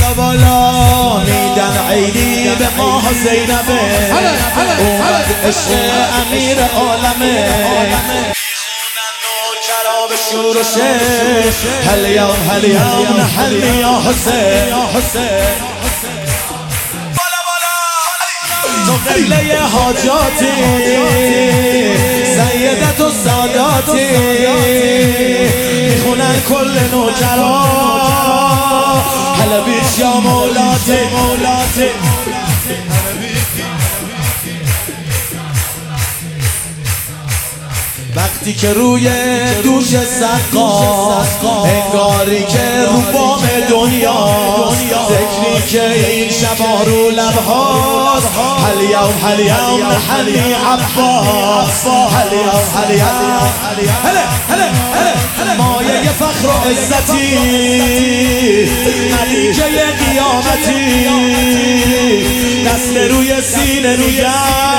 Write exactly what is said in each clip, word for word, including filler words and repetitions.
بالا میدن عیدی به ماه زینبه اومد عشق امیر عالمه میخونن نوکرا به شور و شش هل یوم هل یوم نحل یا حسین تو قبله حاجاتی سیدت و ساداتی میخونن کل نوکرا حلبیش یا مولاتی مولاتی وقتی که روی دوش سقا انگاری که رو بام دنیا ذکری که این شبا رو لبهاست هل یوم هل یوم نحلی عباس هل یوم هل یوم هله هله هله مایه فخر و عزتی ملیکه قیامتی دست روی سینه میگم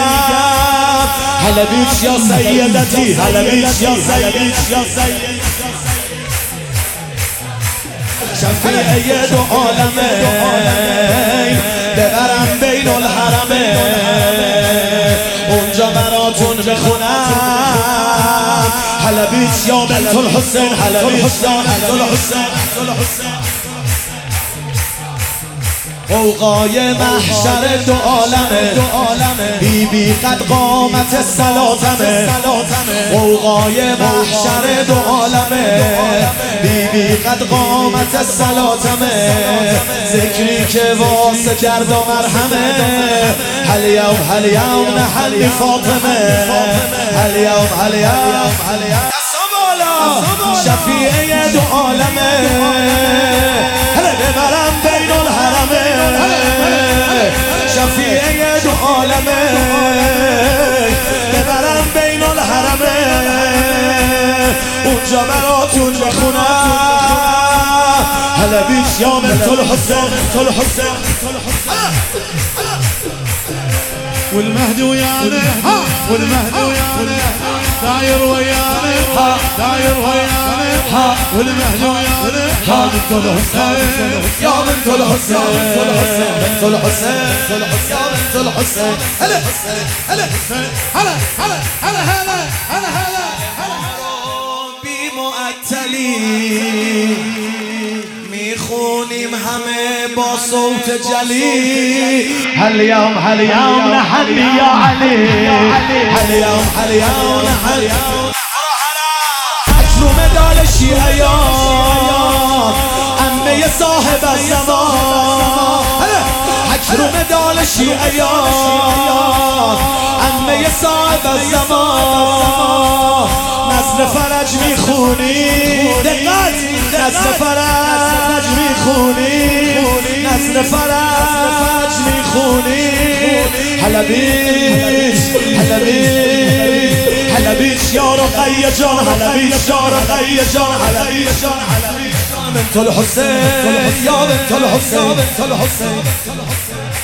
هلا بیش یا سیدتی هلا بیش یا سیدتی شفیع دو عالمه ببرم بین الحرمه اونجا براتون بخونم هلا بیش یا بنت الحسین هلا بیش یا بنت الحسین قوقای محشر دو عالمه بی بی قد قامت سلاتمه قوقای محشر دو عالمه بی بی قد قامت سلاتمه ذکری که واسه درد و مرهمه هل یوم هل یوم نحل فاطمه هل یوم هل یوم هل یوم شفیع دو عالمه هل ببرم بین الحرمه شفیع دو عالمه ببرم بین الحرمه اونجا براتون بخونم هلا بیش یا بنت الحسین والمهدي ويانا والمهدي ويانا داير ويانا داير ويانا والمهدي ويانا يا بنت الحسين يا بنت الحسين بنت الحسين يا بنت الحسين هلا هلا هلا هلا هلا هلا هلا هلا بمعطلی میخونیم همه با صوت جلی هل یوم هل یوم نحلی یا علی هل یوم هل یوم نحلی اجرو مدال شیعیان امه صاحب الزمان اجرو مدال شیعیان امه صاحب الزمان نزل فرج میخونی دقت نزل فرج میخونی نزل فرج میخونی هلا بیش هلا بیش هلا بیش یا رقیه جان هلا بیش یا رقیه جان هلا بیش بنت الحسین یا بنت الحسین